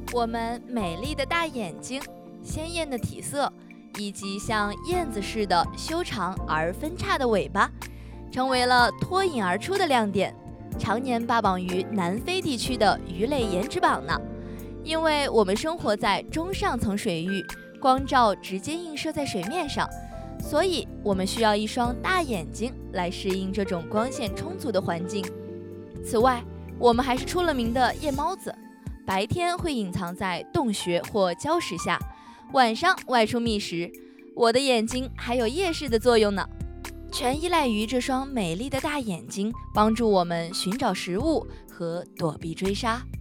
我们美丽的大眼睛、鲜艳的体色，以及像燕子似的修长而分叉的尾巴，成为了脱颖而出的亮点，常年霸榜于南非地区的鱼类颜值榜呢。因为我们生活在中上层水域，光照直接映射在水面上，所以我们需要一双大眼睛来适应这种光线充足的环境。此外，我们还是出了名的夜猫子，白天会隐藏在洞穴或礁石下，晚上外出觅食。我的眼睛还有夜视的作用呢，全依赖于这双美丽的大眼睛，帮助我们寻找食物和躲避追杀。